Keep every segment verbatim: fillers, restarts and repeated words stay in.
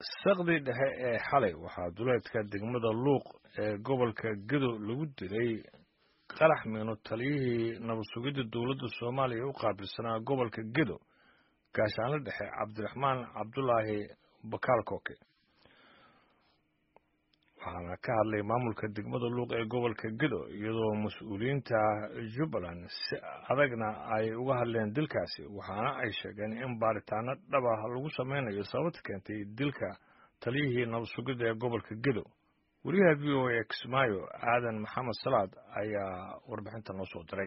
saqdi dhexe ee xalay waxaa duleedka degmada luuq ee gobolka gedo lagu dilay qarax miino taliyihii nabad sugidda dowladda soomaaliya u qaabilsanaa gobolka gedo gaashaanle dhexe cabdiraxmaan cabdulaahi bakaal kooke waxaana ka hadlay maamulka degmada luuq ee gobolka gedo iyadoo mas-uuliyiinta jubbaland si adagna ay uga hadleen dilkaasi waxaana ay sheegeen in baaritaano dhab ah lagu sameynayo sababta keentay dilka taliyihii nabad sugidda ee gobolka gedo wariyaha v o a kismaayo aadan maxamed salaad ayaa warbixinta noo soo diray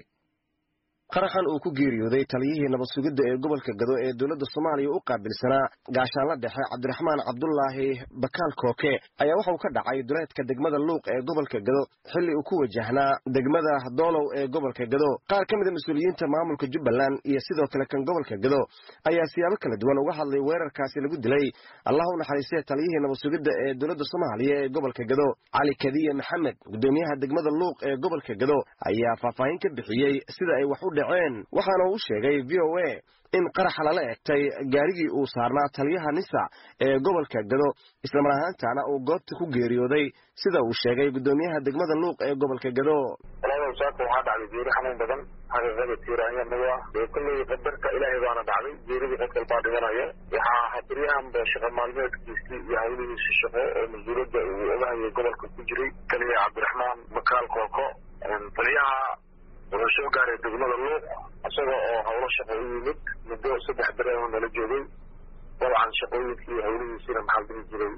qaraxan uu ku geeriyooday taliyihii nabad sugidda ee gobolka Gado ee dowladda Soomaaliya u qaabilsanaa gaashaanle dhexe Cabdiraxmaan Cabdulaahi Bakaal Kooke ayaa waxa uu ka dhacay duleedka degmada Luuq ee gobolka Gado xilli uu ku wajahnaa degmada Doolow ee gobolka Gado qaar ka mid ah mas'uuliyiinta maamulka Jubbaland iyo sidoo kale kan gobolka Gado ayaa siyaabo kala duwan uga hadlay weerarkaasi lagu dilay Allahu naxariistay taliyihii nabad sugidda ee dowladda Soomaaliya ee gobolka Gado Cali Kadiye Maxamed gudoomiyaha degmada Luuq ee gobolka Gado ayaa faahfaahin ka bixiyay sida ay wax waxaana uu sheegay v o a in qarax lala egtay gaarigii uu saarnaa taliyaha nisa ee gobolka Gado isla mar ahaantaana uu goobta ku geeriyooday sida uu sheegay gudoomiyaha degmada Luuq ee gobolka Gado saaka waxaa dhacday geeri xanuun badan xaqiiqada tiiraanyada ee kulley qadarka ilaahay baana dhacday geeridii qofka baa dhimanaya waxaa habriyahan ba shaqo maalmeedkiisii iyo hawlihiisa shaqo oo mas-uuliyadda uu ogahayay gobolka ku jiray kaliya Cabdiraxmaan Bakaal Kooko taliyaha wuxuu soo gaaray degmada Luuq isagoo oo hawlo shaqo u yimid muddo saddex bilood oo nala joogay dabcan shaqooyinkii hawlihiisina maxaa dhihi jiray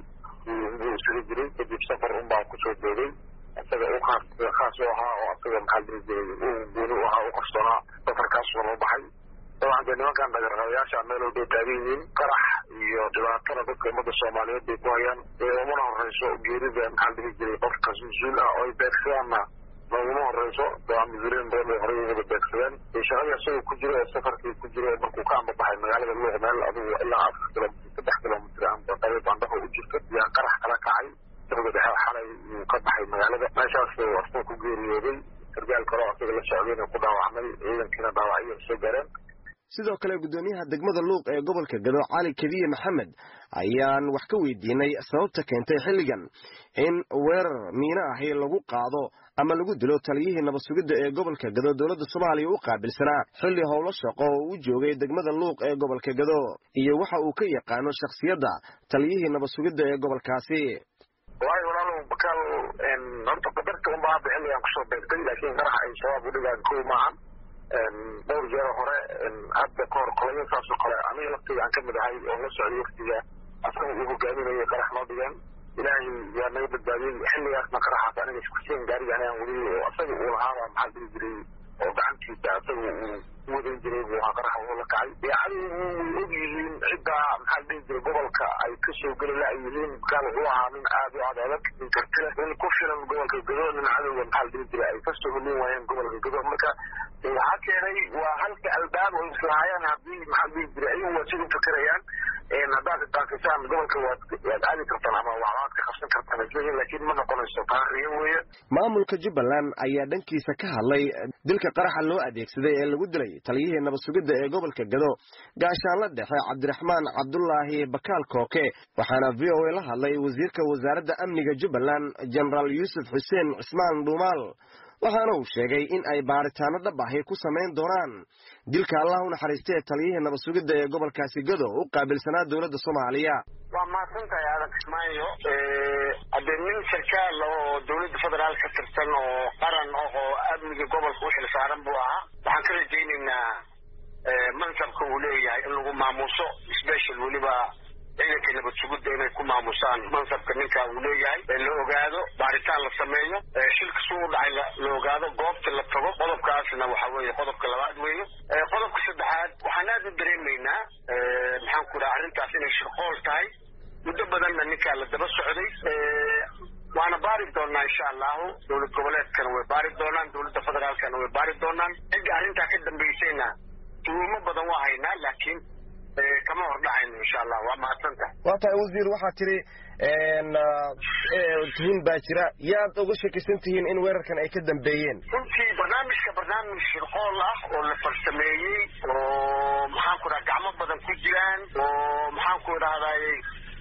uu isugu jiray kadib safar un baa kusoo boogay isaga u khaas khaas u ahaa oo isaga maxaa dhihi jiray uu gooni u ahaa u qarsoonaa safarkaas waa loo baxay dabcan dee nimankan dhagarqabayaasha meel walbay taagan yihiin qarax iyo dhibaatada dadka ummadda soomaaliyeed bay ku hayaan ee umana horeyso geerida maxaa dhihi jiray qofkaas mas-uul ah oo ay beegsadaanna laguma horeyso waa mas-uuliyiin badan ay horey wada beegsadeen shaqadii isagoo ku jiro ee safarkii ku jiro markuu ka ambabaxay magaalada Luuq meel adigu ilaa afar kilomitir saddex kilomitir amba qayb bandhaho u jirto yaa qarax kala kacay saqdi dhexe xalay uu ka baxay magaalada meeshaas asagoo ku geeriyooday sargaal kale oo asaga la socdayna ku dhaawacmay ciidankiina dhaawacyo soo gaareen sidoo kale gudoomiyaha degmada Luuq ee gobolka Gado Cali Kadiye Maxamed ayaan wax ka weydiinay sababta keentay xilligan in weerar miino ah lagu qaado ama lagu dilo taliyihii nabad sugidda ee gobolka Gado dowladda Soomaaliya u qaabilsanaa xilli howlo shaqo oo uu joogay degmada Luuq ee gobolka Gado iyo waxa uu ka yaqaano shakhsiyadda taliyihii nabad sugidda ee gobolkaasi waay walaalow Bakaal horta qadarka un baa hadda xilligan kusoo beegtay laakiin qarax ay shabaab u dhigaan kow maahan dhowr jeer hore hadda kahor qolaya saas oo kale aniga laftiga aan ka mid ahay oo la socday waqtiga asaga uu hogaaminayay qarax noo dhigeen ilaahay yaa naga badbaadiyey xilligaasna qaraxaas aniga isku seen gaariga anaan wadiyey oo asaga uu lahaaba maxaa dhihi jiray oo gacantiisa asaga uu u wadan jiray buu ahaa qaraxa uu la kacay yacni way og yihiin cidda maxaa dhihi jiray gobolka ay ka soo geli la yihiin Bakaal wuxuu ahaa nin aad u adag nin karti leh nin ku filan gobolka Gado nin cadowga maxaa dhihi jiray ay ka soo gelin waayeen gobolka Gado marka waxaa keenay waa halka albaab oo islaayaan haddii maxaa dhihi jiray ayagu waa siduu fakerayaan haddaad daafisaan gobolka waad aadi kartaan ama waxbaad ka qabsan kartaan isleeyihin laakiin ma noqonayso taariyo weeye maamulka Jubbaland ayaa dhankiisa ka hadlay dilka qaraxa loo adeegsaday ee lagu dilay taliyihii nabad sugidda ee gobolka Gado gaashaanle dhexe Cabdiraxmaan Cabdulaahi Bakaal Kooke waxaana v o a la hadlay wasiirka wasaaradda amniga Jubbaland General Yuusuf Xuseen Cismaan Dhuumaal waxaana uu sheegay in ay baaritaano dhab ah ku sameyn doonaan dilka Allahu naxariistay taliyihii nabad sugidda ee gobolkaasi Gado u qaabilsanaa dowladda Soomaaliya waa mahadsantahay aadan Kismaayo ee nin sarkaal oo dowladda federaal ka tirsan oo qaran oo amniga gobolka u xilsaaran buu ahaa waxaan ka rajaynaynaa mansabka uu leeyahay in lagu maamuuso special weliba ciidanka nabad sugidda inay ku maamusaan mansabka ninka uu leeyahay ee la ogaado baaritaan la sameeyo shilka suu dhacay la ogaado goobta la tago qodobkaasna waxa weeye qodobka labaad weeye qodobka saddexaad waxaan aad u dareemaynaa maxaan ku dhaha arrintaas inay shirqool tahay muddo badanna ninkaa la daba socday waana baari doonaa insha allahu dowlad goboleedkana way baari doonaan dowladda federaalkana way baari doonaan cidda arrintaa ka dambaysayna tuumo badan waa haynaa laakiin kama hordhacayno insha allah waa mahadsantahay waa tahay wasiir waxaa tiri tuhun baa jira yaad uga shakisan tihiin in weerarkan ay ka dambeeyeen runtii barnaamijka barnaamij shirqool ah oo la farsameeyey oo maxaan ku dhaha gacmo badan ku jiraan oo maxaan ku idhahdaayey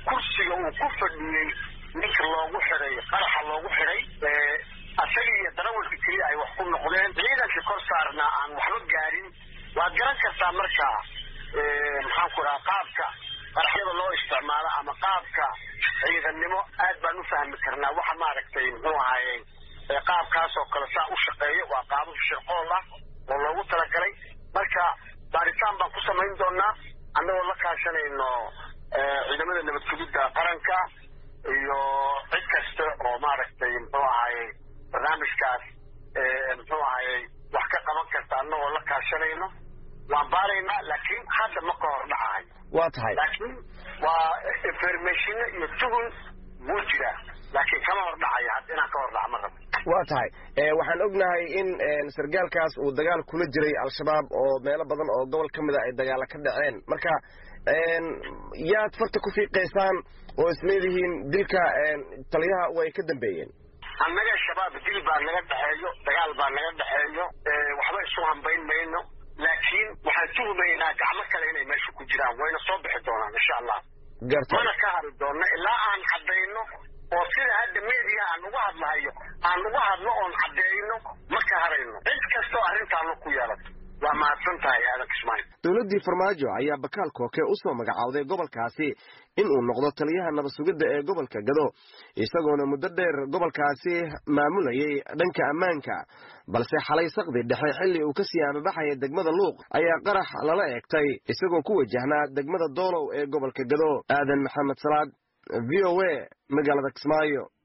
kursiga uu ku fadhiyey ninka loogu xiray qaraxa loogu xiray asaga iyo darawalka keliya ay wax ku noqdeen ciidanka kor saarna aan waxba gaarin waad garan kartaa markaa maxaan ku dhaha qaabka qaraxyada loo isticmaalo ama qaabka ciidannimo aad baan u fahmi karnaa waxa maaragtay muxuu ahaaye qaabkaas oo kale saa u shaqeeya waa qaabab shirqool ah oo loogu talagalay marka baaritaan baan ku samayn doonaa annagoo la kaashanayno ciidamada nabad sugidda qaranka iyo cid kasta oo maaragtay muxuu ahaaye barnaamijkaas muxuu ahaaye wax ka qaban karta annagoo la kaashanayno waan baaraynaa laakiin hadda ma ka hor dhacahay waa tahay laakiin waa informationna iyo tugun wuu jiraa laakiin kama hor dhacaya hadda inaan ka hor dhaca ma rabo waa tahay waxaan ognahay in sargaalkaas uu dagaal kula jiray al-shabaab oo meelo badan oo gobol ka mida ay dagaalo ka dhaceen marka yaad farta ku fiiqaysaan oo isleedihiin dilka taliyaha way ka dambeeyeen annaga shabaab dil baa naga dhexeeyo dagaal baa naga dhexeeyo waxba isu hambayn mayno laakiin waxaan tuhumaynaa gacmo kale inay meesha ku jiraan wayna soo bixi doonaan insha allah mana ka hari doonna ilaa aan caddayno oo sida hadda media aan uga hadlahayo aan uga hadlo oon caddeeyno ma ka harayno cid kastoo arrintaanu ku yeelato waa mahadsan tahay aadan kismaayo dowladdii farmaajo ayaa bakaal kooke u soo magacawday gobolkaasi in uu noqdo taliyaha nabad sugidda ee gobolka gado isagoona muddo dheer gobolkaasi maamulayay dhanka ammaanka balse xalay saqdi dhexe xilli uu kasii amabaxaya degmada luuq ayaa qarax lala eegtay isagoo ku wajahnaa degmada doolow ee gobolka gado aadan maxamed salaad v o a magaalada kismaayo